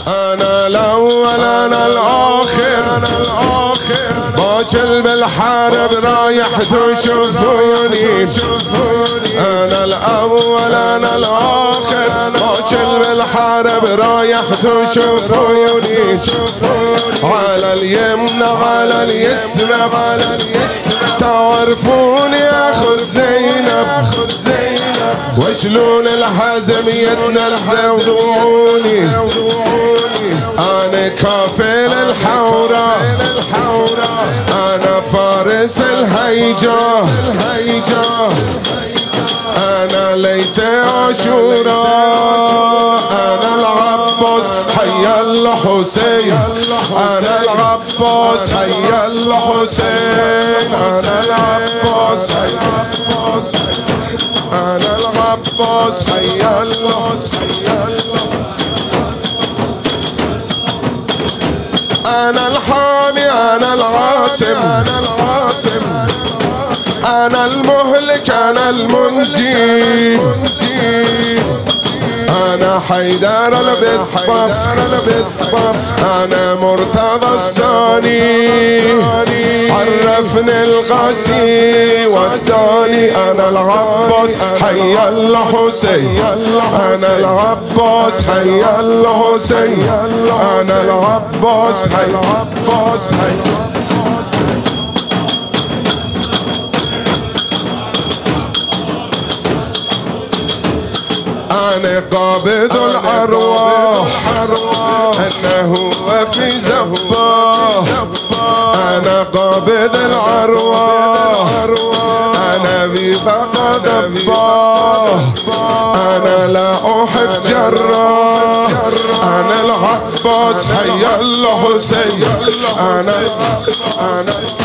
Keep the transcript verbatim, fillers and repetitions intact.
أنا الأول أنا الآخر باجل بالحارب رايح تشوفوني. أنا الأول أنا الآخر باجل بالحارب رايح تشوفوني. على اليمنى على اليسرى على اليسرى تعرفوني أخو زينب وشلون الحزم يتنزعوني. أنا كافل الحورة أنا فارس الهيجة أنا ليس عاشوراء أنا العباس حي الحسين أنا العباس حي الحسين أنا العباس حي العباس أنا العباس حي الحسين أنا الحامي أنا العاصم أنا العاصم أنا المهلك أنا المنجي أنا حيدر بالطف أنا مرتضى الثاني عرفني الغازي وداني. أنا العباس حي الحسين أنا العباس حي الحسين أنا العباس حي العباس حي. أنا قابض الأرواح أنه في زباه أنا قابض الأرواح أنا بفقد الضباه أنا لا أحب جراح أنا العباس حي الحسين أنا أنا